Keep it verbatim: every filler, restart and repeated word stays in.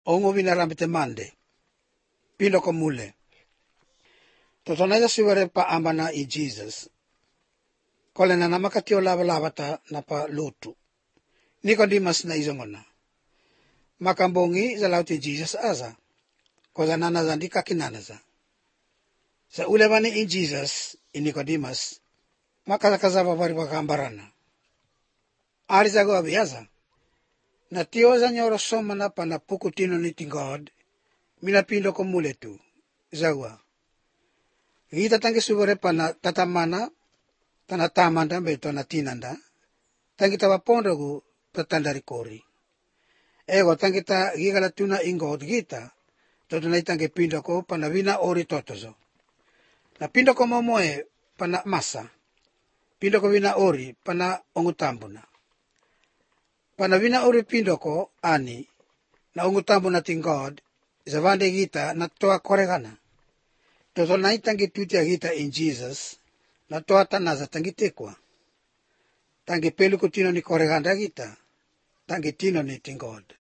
ongo vinarambite mande. Pindo ko mule. Totonaja sivare pa ambana i Jesus. Kole na namakatio lava lavata na pa lutu. Nicodemus na izongona. Makambongi za lauti Jesus aza. Koza nanaza ndika kinanaza. Sa ulevani i Jesus i Nicodemus. Makazakazava vari wakambarana. Arizago abiaza. Na tioza nyoro somana pa na pukutino niti God. Mina pindo ko mule tu. Zawa. Gita tangi subare pa na tatamana. Tana tamanda beto na tinanda. Tangi tawa pondogu tatandari kori. Ego tangi ta gigala tuna ingod gita. Toto na itangi pindo ko pa na vina ori totozo. Na pindo ko momoe pa na masa. Pindo ko vina ori pa na ongutambuna. Pa na vina ori pindo ko ani. Na ongutambuna tingod. Zavande gita na toa koregana. Toto na itangi tutia gita in Jesus. Na toa tanaza tangi tekwa. Tangi pelu kutino ni koreganda gita. Tangi tino ni tingod.